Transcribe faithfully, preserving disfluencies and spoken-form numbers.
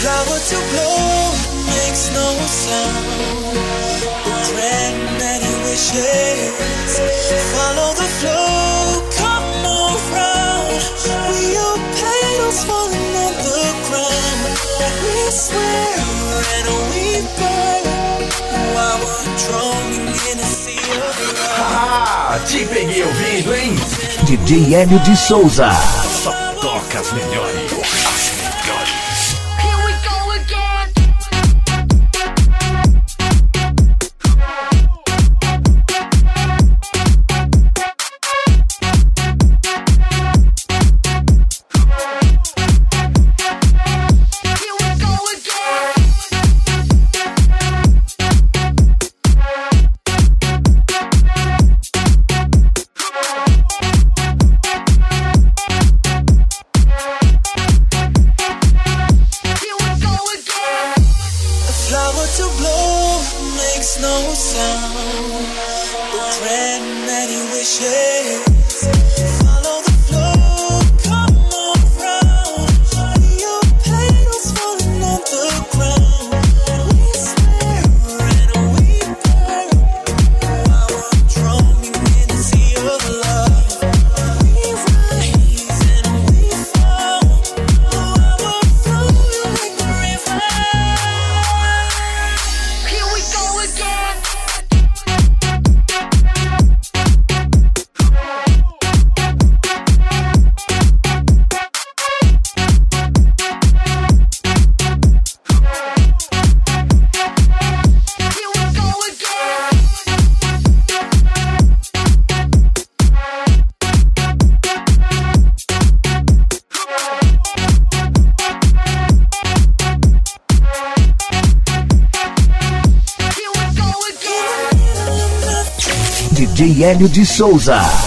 flower to blow makes no sound. The thread many wishes. Follow the flow, come around. We are petals falling on the ground. We swear and we burn while we're drowning in a sea of love. Ah, te peguei ouvindo, hein? D J Hélio de Souza. Só toca as melhores. As melhores. D J Hélio de Souza.